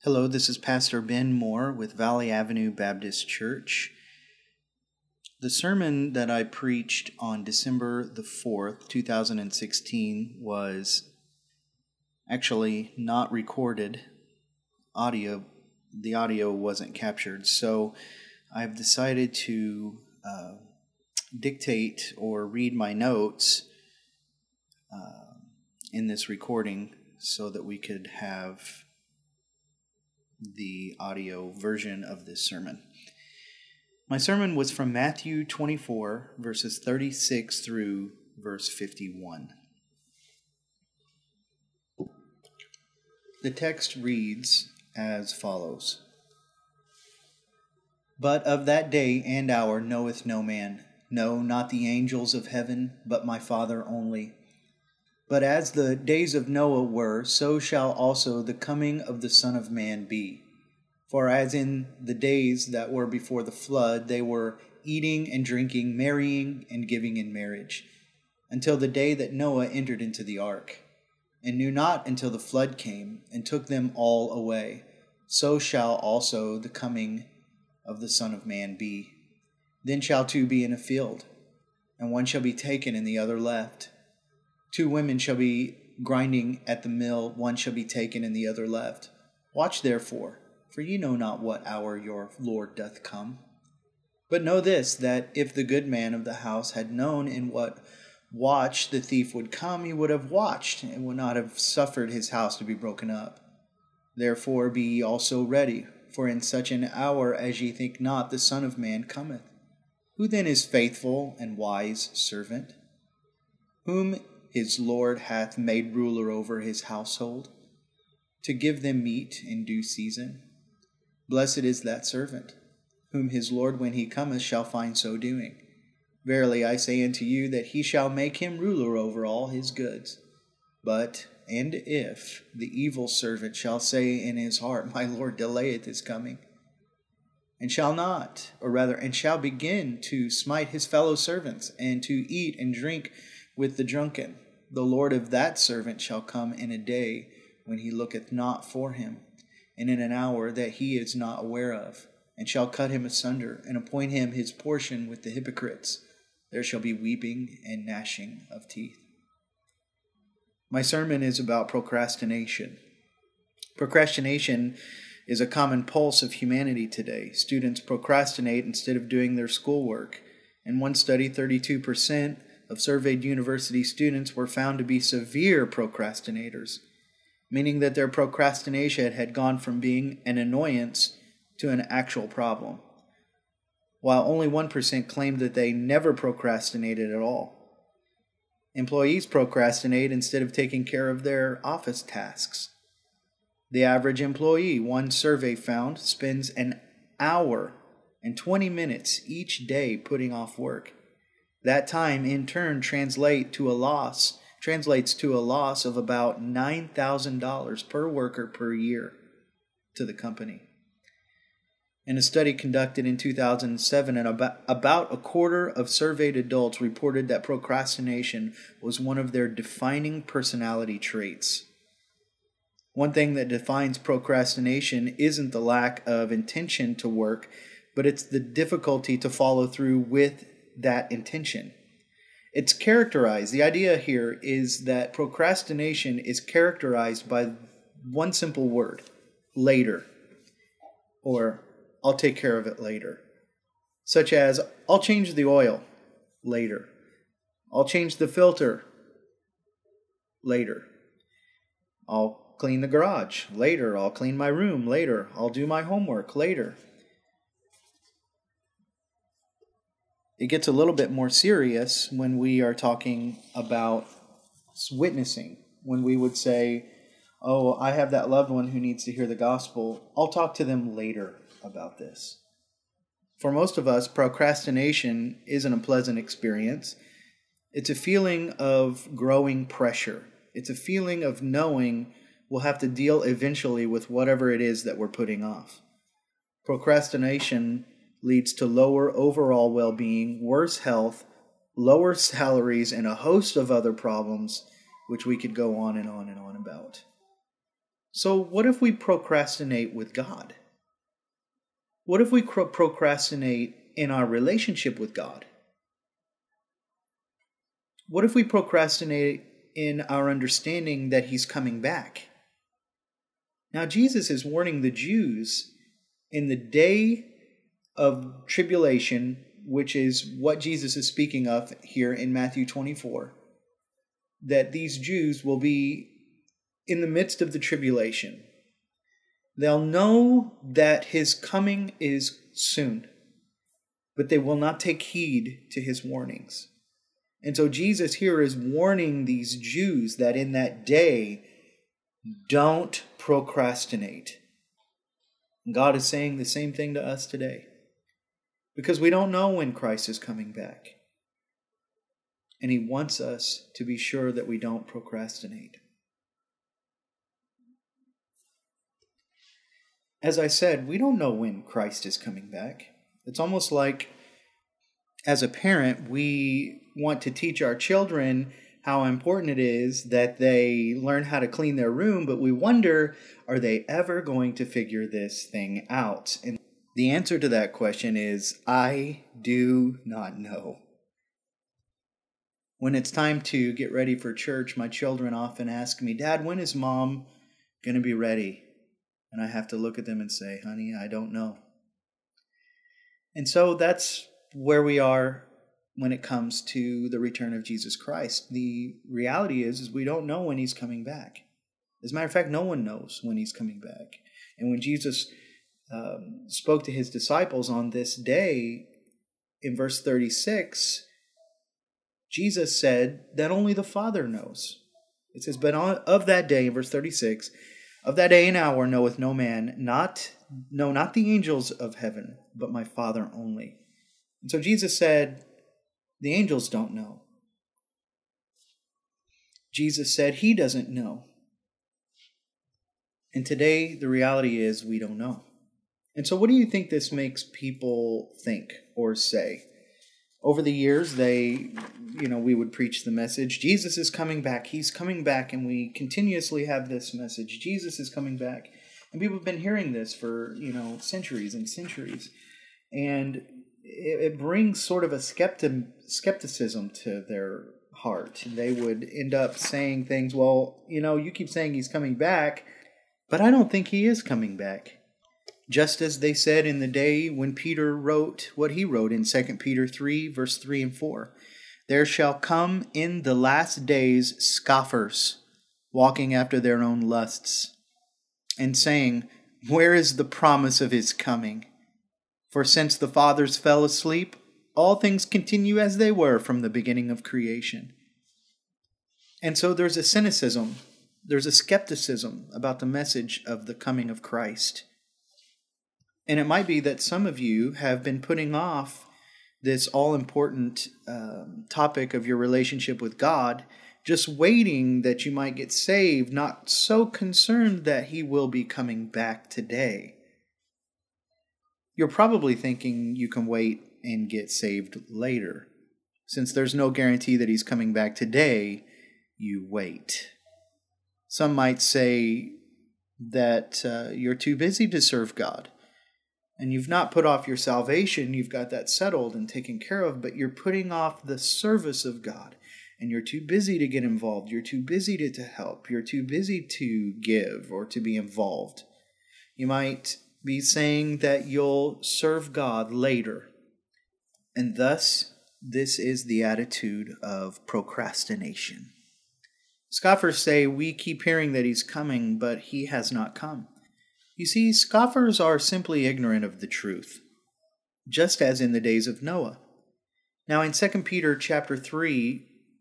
Hello, this is Pastor Ben Moore with Valley Avenue Baptist Church. The sermon that I preached on December the 4th, 2016 was actually not recorded. The audio wasn't captured, so I've decided to dictate or read my notes in this recording so that we could have the audio version of this sermon. My sermon was from Matthew 24, verses 36 through verse 51. The text reads as follows: "But of that day and hour knoweth no man, no, not the angels of heaven, but my Father only. But as the days of Noah were, so shall also the coming of the Son of Man be. For as in the days that were before the flood, they were eating and drinking, marrying and giving in marriage, until the day that Noah entered into the ark, and knew not until the flood came, and took them all away. So shall also the coming of the Son of Man be. Then shall two be in a field, and one shall be taken and the other left. Two women shall be grinding at the mill, one shall be taken and the other left. Watch therefore, for ye know not what hour your Lord doth come. But know this, that if the good man of the house had known in what watch the thief would come, he would have watched, and would not have suffered his house to be broken up. Therefore be ye also ready, for in such an hour as ye think not, the Son of Man cometh. Who then is faithful and wise servant, whom his Lord hath made ruler over his household, to give them meat in due season? Blessed is that servant, whom his Lord when he cometh shall find so doing. Verily I say unto you, that he shall make him ruler over all his goods. And if the evil servant shall say in his heart, My Lord delayeth his coming, and shall begin to smite his fellow servants, and to eat and drink with the drunken, the Lord of that servant shall come in a day when he looketh not for him, and in an hour that he is not aware of, and shall cut him asunder, and appoint him his portion with the hypocrites. There shall be weeping and gnashing of teeth." My sermon is about procrastination. Procrastination is a common pulse of humanity today. Students procrastinate instead of doing their schoolwork. In one study, 32% of surveyed university students were found to be severe procrastinators, meaning that their procrastination had gone from being an annoyance to an actual problem, while only 1% claimed that they never procrastinated at all. Employees procrastinate instead of taking care of their office tasks. The average employee, one survey found, spends an hour and 20 minutes each day putting off work. That time, in turn, translates to a loss of about $9,000 per worker per year to the company. In a study conducted in 2007, about a quarter of surveyed adults reported that procrastination was one of their defining personality traits. One thing that defines procrastination isn't the lack of intention to work, but it's the difficulty to follow through with that intention. The idea here is that procrastination is characterized by one simple word: later, or I'll take care of it later. Such as, I'll change the oil later. I'll change the filter later. I'll clean the garage later. I'll clean my room later. I'll do my homework later. It gets a little bit more serious when we are talking about witnessing, when we would say, oh, I have that loved one who needs to hear the gospel. I'll talk to them later about this. For most of us, procrastination isn't a pleasant experience. It's a feeling of growing pressure. It's a feeling of knowing we'll have to deal eventually with whatever it is that we're putting off. Procrastination leads to lower overall well-being, worse health, lower salaries, and a host of other problems which we could go on and on and on about. So what if we procrastinate with God? What if we procrastinate in our relationship with God? What if we procrastinate in our understanding that He's coming back? Now, Jesus is warning the Jews in the day of tribulation, which is what Jesus is speaking of here in Matthew 24, that these Jews will be in the midst of the tribulation. They'll know that His coming is soon, but they will not take heed to His warnings. And so Jesus here is warning these Jews that in that day, don't procrastinate. And God is saying the same thing to us today, because we don't know when Christ is coming back. And He wants us to be sure that we don't procrastinate. As I said, we don't know when Christ is coming back. It's almost like, as a parent, we want to teach our children how important it is that they learn how to clean their room, but we wonder, are they ever going to figure this thing out? And the answer to that question is, I do not know. When it's time to get ready for church, my children often ask me, Dad, when is Mom going to be ready? And I have to look at them and say, honey, I don't know. And so that's where we are when it comes to the return of Jesus Christ. The reality is we don't know when He's coming back. As a matter of fact, no one knows when He's coming back. And when Jesus spoke to His disciples on this day, in verse 36, Jesus said that only the Father knows. It says, but of that day, in verse 36, of that day and hour knoweth no man, not the angels of heaven, but my Father only. And so Jesus said, the angels don't know. Jesus said He doesn't know. And today, the reality is we don't know. And so what do you think this makes people think or say? Over the years, we would preach the message, Jesus is coming back, He's coming back, and we continuously have this message, Jesus is coming back. And people have been hearing this for, centuries and centuries. And it brings sort of a skepticism to their heart. They would end up saying things, well, you keep saying He's coming back, but I don't think He is coming back. Just as they said in the day when Peter wrote what he wrote in 2 Peter 3, verse 3 and 4. There shall come in the last days scoffers, walking after their own lusts, and saying, where is the promise of His coming? For since the fathers fell asleep, all things continue as they were from the beginning of creation. And so there's a cynicism, there's a skepticism about the message of the coming of Christ. And it might be that some of you have been putting off this all-important topic of your relationship with God, just waiting that you might get saved, not so concerned that He will be coming back today. You're probably thinking you can wait and get saved later. Since there's no guarantee that He's coming back today, you wait. Some might say that you're too busy to serve God. And you've not put off your salvation, you've got that settled and taken care of, but you're putting off the service of God. And you're too busy to get involved. You're too busy to help. You're too busy to give or to be involved. You might be saying that you'll serve God later. And thus, this is the attitude of procrastination. Scoffers say, we keep hearing that He's coming, but He has not come. You see, scoffers are simply ignorant of the truth, just as in the days of Noah. Now, in 2 Peter chapter 3,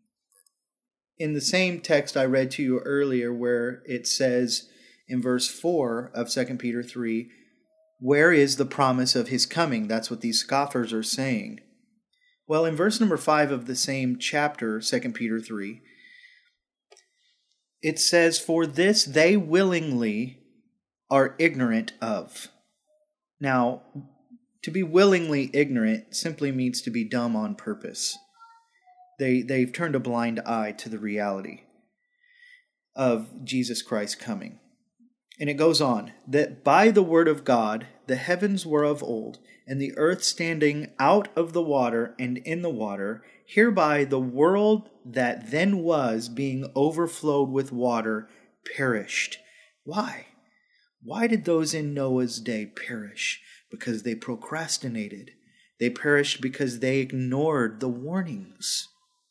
in the same text I read to you earlier, where it says in verse 4 of 2 Peter 3, where is the promise of His coming? That's what these scoffers are saying. Well, in verse number 5 of the same chapter, 2 Peter 3, it says, for this they willingly are ignorant of. Now, to be willingly ignorant simply means to be dumb on purpose. They've turned a blind eye to the reality of Jesus Christ coming. And it goes on, that by the word of God the heavens were of old, and the earth standing out of the water and in the water, hereby the world that then was, being overflowed with water, perished. Why? Why did those in Noah's day perish? Because they procrastinated. They perished because they ignored the warnings.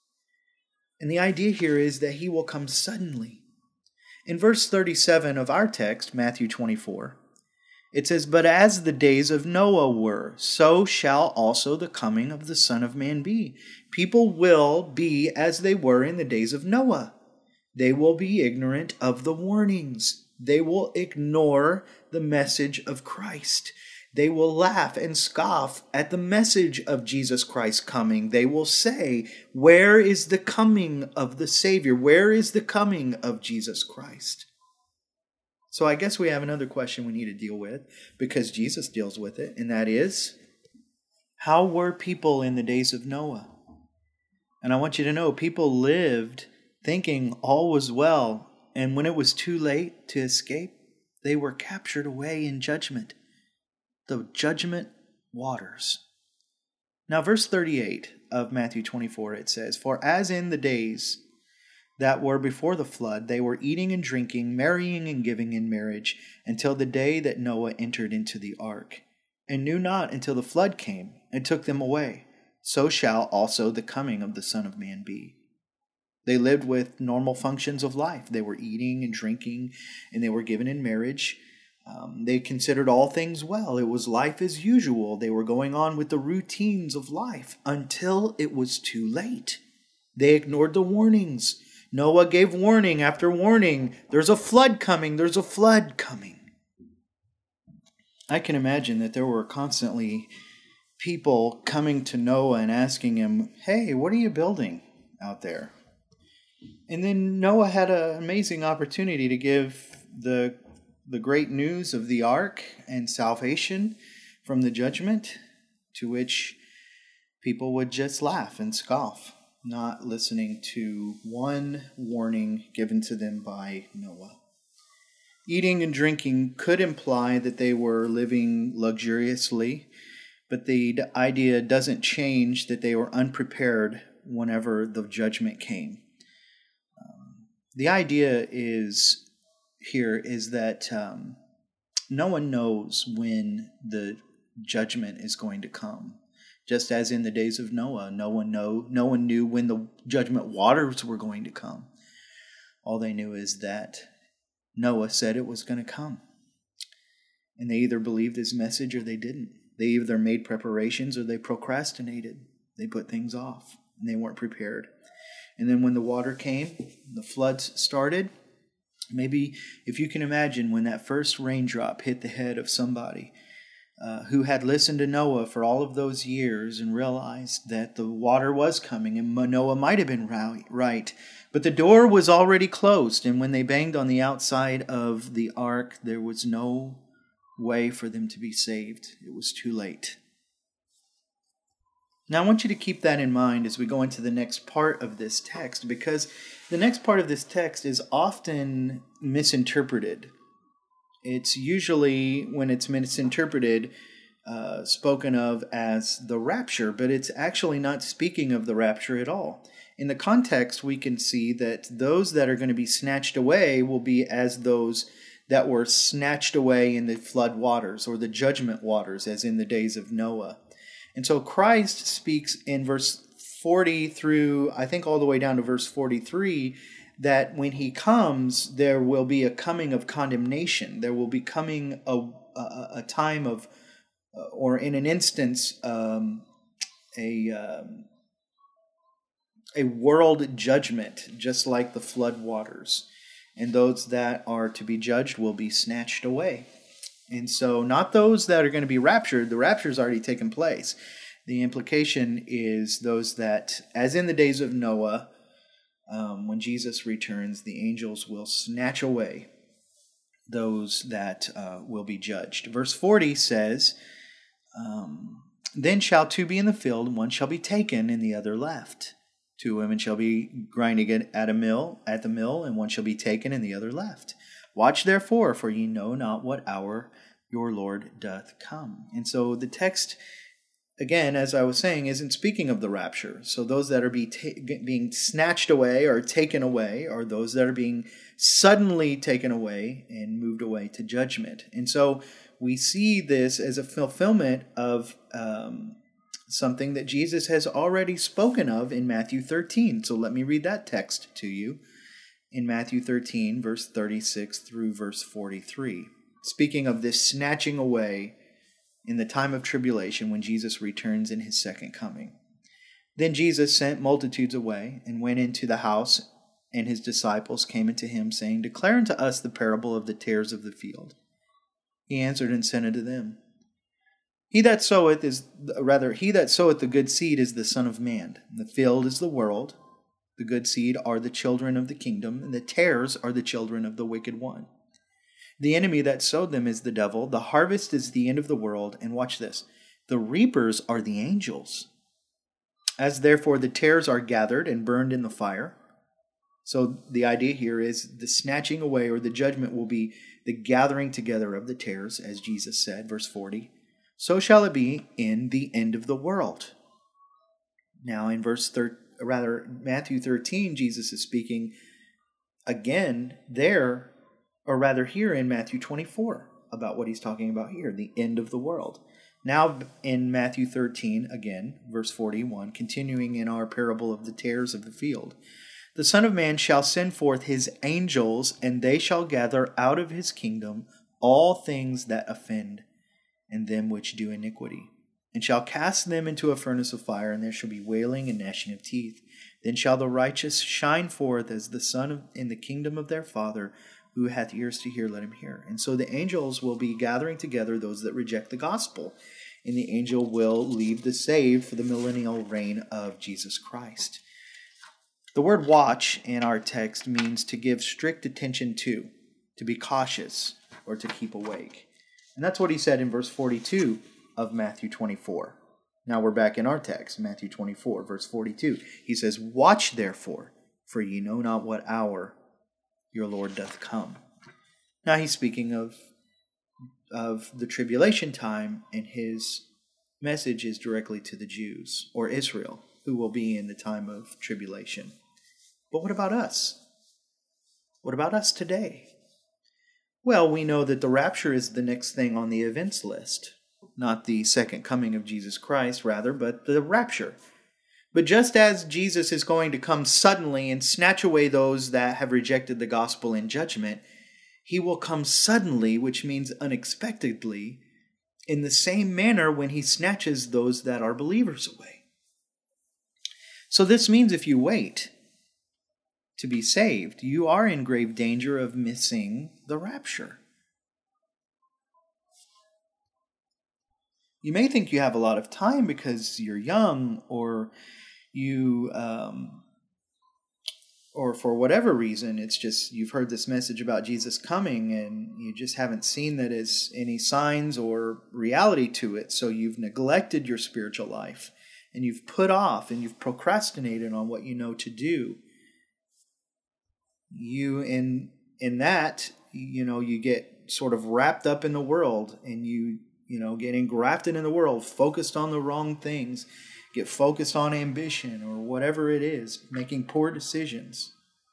And the idea here is that he will come suddenly. In verse 37 of our text, Matthew 24, it says, "But as the days of Noah were, so shall also the coming of the Son of Man be." People will be as they were in the days of Noah. They will be ignorant of the warnings. They will ignore the message of Christ. They will laugh and scoff at the message of Jesus Christ coming. They will say, "Where is the coming of the Savior? Where is the coming of Jesus Christ?" So I guess we have another question we need to deal with, because Jesus deals with it, and that is, how were people in the days of Noah? And I want you to know, people lived thinking all was well, and when it was too late to escape, they were captured away in judgment. The judgment waters. Now, verse 38 of Matthew 24, it says, "For as in the days that were before the flood, they were eating and drinking, marrying and giving in marriage, until the day that Noah entered into the ark, and knew not until the flood came and took them away. So shall also the coming of the Son of Man be." They lived with normal functions of life. They were eating and drinking, and they were given in marriage. They considered all things well. It was life as usual. They were going on with the routines of life until it was too late. They ignored the warnings. Noah gave warning after warning. There's a flood coming. There's a flood coming. I can imagine that there were constantly people coming to Noah and asking him, "Hey, what are you building out there?" And then Noah had an amazing opportunity to give the great news of the ark and salvation from the judgment, to which people would just laugh and scoff, not listening to one warning given to them by Noah. Eating and drinking could imply that they were living luxuriously, but the idea doesn't change that they were unprepared whenever the judgment came. The idea is that no one knows when the judgment is going to come. Just as in the days of Noah, no one knew when the judgment waters were going to come. All they knew is that Noah said it was going to come. And they either believed his message or they didn't. They either made preparations or they procrastinated. They put things off and they weren't prepared. And then when the water came, the floods started. Maybe if you can imagine when that first raindrop hit the head of somebody who had listened to Noah for all of those years and realized that the water was coming, and Noah might have been right, but the door was already closed, and when they banged on the outside of the ark, there was no way for them to be saved. It was too late. Now, I want you to keep that in mind as we go into the next part of this text, because the next part of this text is often misinterpreted. It's usually, when it's misinterpreted, spoken of as the rapture, but it's actually not speaking of the rapture at all. In the context, we can see that those that are going to be snatched away will be as those that were snatched away in the flood waters or the judgment waters, as in the days of Noah. And so Christ speaks in verse 40 through, I think, all the way down to verse 43, that when he comes, there will be a coming of condemnation. There will be coming a time of, or in an instance, a world judgment, just like the flood waters. And those that are to be judged will be snatched away. And so not those that are going to be raptured. The rapture has already taken place. The implication is those that, as in the days of Noah, when Jesus returns, the angels will snatch away those that will be judged. Verse 40 says, "Then shall two be in the field, and one shall be taken, and the other left. 2 women shall be grinding at the mill, and one shall be taken, and the other left. Watch therefore, for ye know not what hour your Lord doth come. And so the text, again, as I was saying, isn't speaking of the rapture. So those that are being snatched away or taken away are those that are being suddenly taken away and moved away to judgment. And so we see this as a fulfillment of something that Jesus has already spoken of in Matthew 13. So let me read that text to you. In Matthew 13, verse 36 through verse 43. Speaking of this snatching away in the time of tribulation when Jesus returns in his second coming. Then Jesus sent multitudes away and went into the house, and his disciples came unto him, saying, Declare unto us the parable of the tares of the field. He answered and said unto them, He that soweth the good seed is the Son of Man. The field is the world. The good seed are the children of the kingdom, and the tares are the children of the wicked one. The enemy that sowed them is the devil. The harvest is the end of the world. And watch this. The reapers are the angels. As therefore the tares are gathered and burned in the fire. So the idea here is the snatching away, or the judgment will be the gathering together of the tares, as Jesus said, verse 40. So shall it be in the end of the world. Now in Matthew 13, Jesus is speaking again there, or rather here in Matthew 24, about what he's talking about here, the end of the world. Now in Matthew 13, again, verse 41, continuing in our parable of the tares of the field. The Son of Man shall send forth his angels, and they shall gather out of his kingdom all things that offend, and them which do iniquity, and shall cast them into a furnace of fire, and there shall be wailing and gnashing of teeth. Then shall the righteous shine forth as the sun in the kingdom of their Father. Who hath ears to hear, let him hear. And so the angels will be gathering together those that reject the gospel, and the angel will leave the saved for the millennial reign of Jesus Christ. The word watch in our text means to give strict attention to be cautious, or to keep awake. And that's what he said in verse 42 of Matthew 24. Now we're back in our text, Matthew 24, verse 42. He says, Watch therefore, for ye know not what hour your Lord doth come. Now he's speaking of the tribulation time, and his message is directly to the Jews, or Israel, who will be in the time of tribulation. But what about us? What about us today? Well, we know that the rapture is the next thing on the events list. Not the second coming of Jesus Christ, rather, but the rapture. But just as Jesus is going to come suddenly and snatch away those that have rejected the gospel in judgment, he will come suddenly, which means unexpectedly, in the same manner when he snatches those that are believers away. So this means if you wait to be saved, you are in grave danger of missing the rapture. You may think you have a lot of time because you're young, or or for whatever reason, it's just you've heard this message about Jesus coming and you just haven't seen that as any signs or reality to it. So you've neglected your spiritual life, and you've put off and you've procrastinated on what you know to do. You in that, you get sort of wrapped up in the world, and you get engrafted in the world, focused on the wrong things. Get focused on ambition or whatever it is, making poor decisions.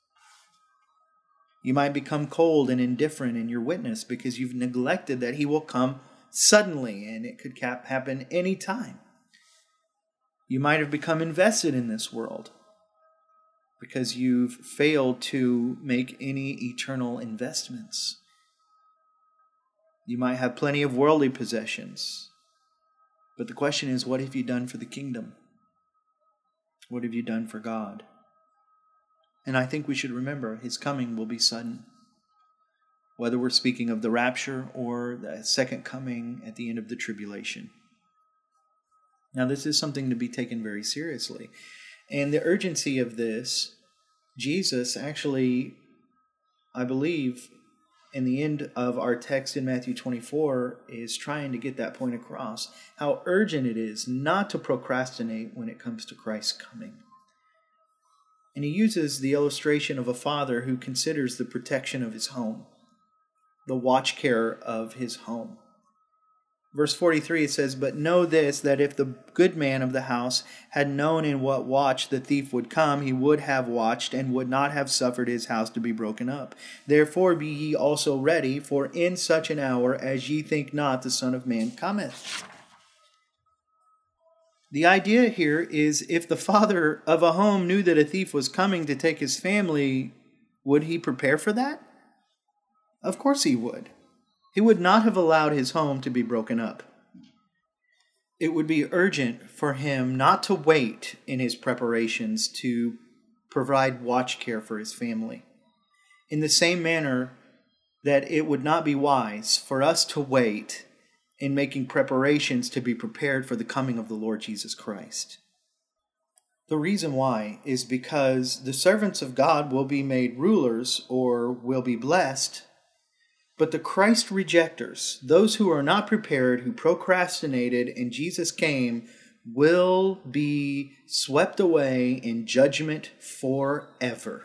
You might become cold and indifferent in your witness because you've neglected that he will come suddenly, and it could happen any time. You might have become invested in this world because you've failed to make any eternal investments. You might have plenty of worldly possessions. But the question is, what have you done for the kingdom? What have you done for God? And I think we should remember his coming will be sudden. Whether we're speaking of the rapture or the second coming at the end of the tribulation. Now, this is something to be taken very seriously. And the urgency of this, Jesus actually, I believe, in the end of our text in Matthew 24, is trying to get that point across. How urgent it is not to procrastinate when it comes to Christ's coming. And he uses the illustration of a father who considers the protection of his home. the watch care of his home. Verse 43, it says, "But know this, that if the good man of the house had known in what watch the thief would come, he would have watched, and would not have suffered his house to be broken up. Therefore be ye also ready, for in such an hour as ye think not the Son of Man cometh." The idea here is, if the father of a home knew that a thief was coming to take his family, would he prepare for that? Of course he would. He would not have allowed his home to be broken up. It would be urgent for him not to wait in his preparations to provide watch care for his family. In the same manner that it would not be wise for us to wait in making preparations to be prepared for the coming of the Lord Jesus Christ. The reason why is because the servants of God will be made rulers or will be blessed, but the Christ rejectors, those who are not prepared, who procrastinated, and Jesus came, will be swept away in judgment forever.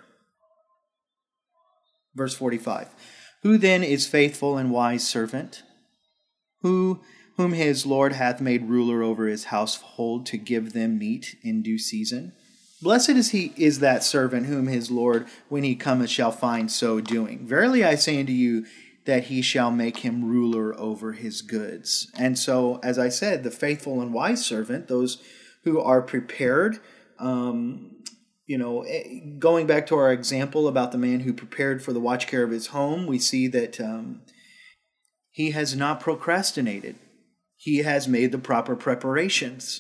Verse 45, "Who then is faithful and wise servant, whom his Lord hath made ruler over his household to give them meat in due season? Blessed is that servant whom his Lord, when he cometh, shall find so doing. Verily I say unto you, that he shall make him ruler over his goods." And so, as I said, the faithful and wise servant, those who are prepared, going back to our example about the man who prepared for the watch care of his home, we see that he has not procrastinated. He has made the proper preparations.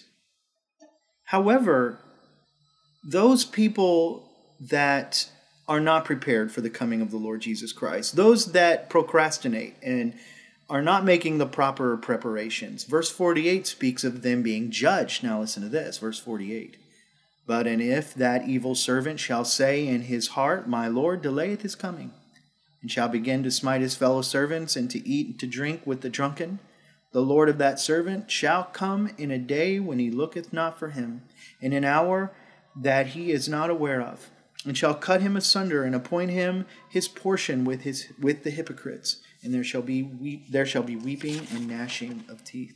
However, those people that are not prepared for the coming of the Lord Jesus Christ, those that procrastinate and are not making the proper preparations, verse 48 speaks of them being judged. Now listen to this, verse 48. "But and if that evil servant shall say in his heart, My Lord delayeth his coming, and shall begin to smite his fellow servants, and to eat and to drink with the drunken, the Lord of that servant shall come in a day when he looketh not for him, in an hour that he is not aware of, and shall cut him asunder, and appoint him his portion with the hypocrites, and there shall be weeping and gnashing of teeth."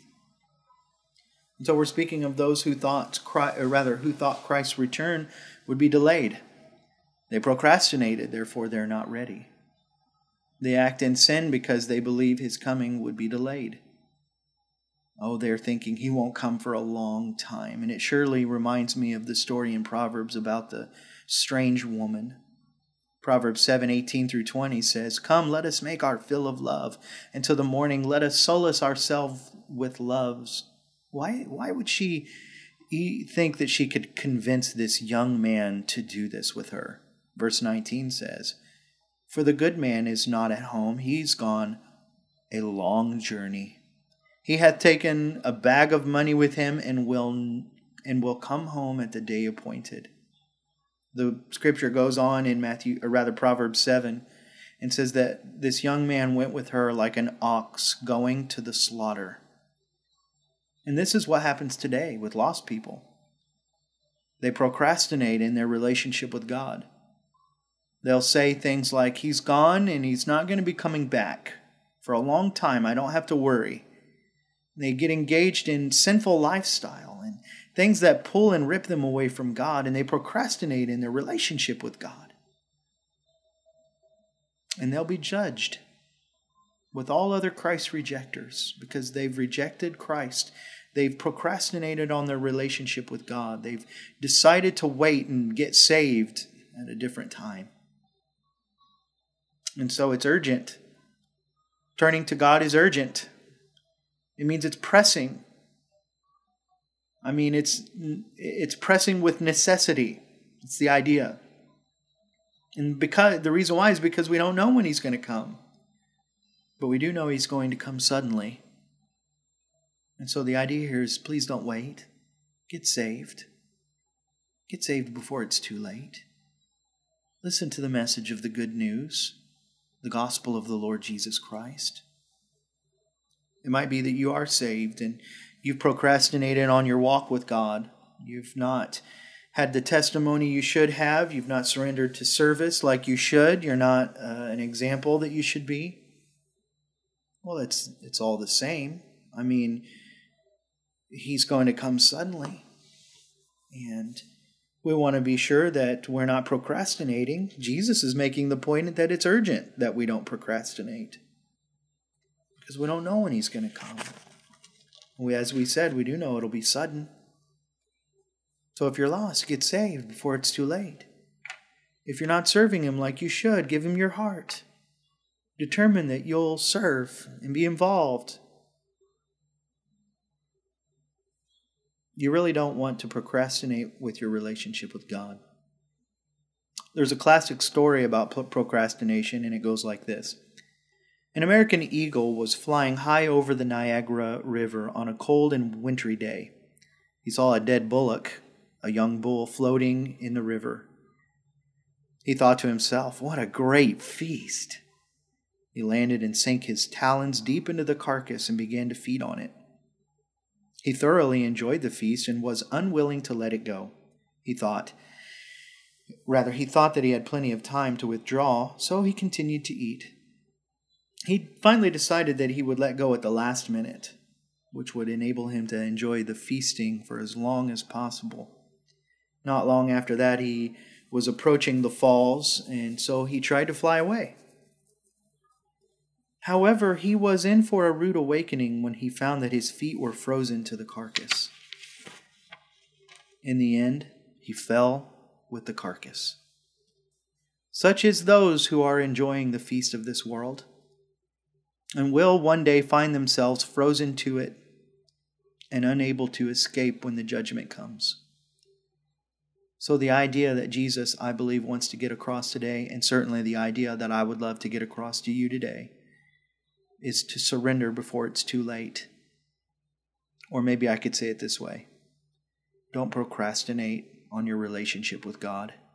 And so we're speaking of those who thought Christ's return would be delayed. They procrastinated, therefore they're not ready. They act in sin because they believe his coming would be delayed. Oh, they're thinking he won't come for a long time. And it surely reminds me of the story in Proverbs about the strange woman. Proverbs 7:18-20 says, "Come, let us make our fill of love. Until the morning, let us solace ourselves with loves." Why would she think that she could convince this young man to do this with her? Verse 19 says, "For the good man is not at home. He's gone a long journey. He hath taken a bag of money with him, and will come home at the day appointed." The scripture goes on in Proverbs 7, and says that this young man went with her like an ox going to the slaughter. And this is what happens today with lost people. They procrastinate in their relationship with God. They'll say things like, "He's gone and he's not going to be coming back for a long time. I don't have to worry." They get engaged in sinful lifestyle and things that pull and rip them away from God, and they procrastinate in their relationship with God. And they'll be judged with all other Christ rejectors because they've rejected Christ. They've procrastinated on their relationship with God. They've decided to wait and get saved at a different time. And so it's urgent. Turning to God is urgent. It means it's pressing. I mean, it's pressing with necessity. It's the idea. And because the reason why is because we don't know when he's going to come. But we do know he's going to come suddenly. And so the idea here is, please don't wait. Get saved. Get saved before it's too late. Listen to the message of the good news, the gospel of the Lord Jesus Christ. It might be that you are saved and you've procrastinated on your walk with God. You've not had the testimony you should have. You've not surrendered to service like you should. You're not an example that you should be. Well, it's all the same. I mean, he's going to come suddenly. And we want to be sure that we're not procrastinating. Jesus is making the point that it's urgent that we don't procrastinate, because we don't know when he's going to come. As we said, we do know it'll be sudden. So if you're lost, get saved before it's too late. If you're not serving him like you should, give him your heart. Determine that you'll serve and be involved. You really don't want to procrastinate with your relationship with God. There's a classic story about procrastination, and it goes like this. An American eagle was flying high over the Niagara River on a cold and wintry day. He saw a dead bullock, a young bull, floating in the river. He thought to himself, "What a great feast!" He landed and sank his talons deep into the carcass and began to feed on it. He thoroughly enjoyed the feast and was unwilling to let it go. He thought that he had plenty of time to withdraw, so he continued to eat. He finally decided that he would let go at the last minute, which would enable him to enjoy the feasting for as long as possible. Not long after that, he was approaching the falls, and so he tried to fly away. However, he was in for a rude awakening when he found that his feet were frozen to the carcass. In the end, he fell with the carcass. Such is those who are enjoying the feast of this world, and will one day find themselves frozen to it and unable to escape when the judgment comes. So the idea that Jesus, I believe, wants to get across today, and certainly the idea that I would love to get across to you today, is to surrender before it's too late. Or maybe I could say it this way. Don't procrastinate on your relationship with God.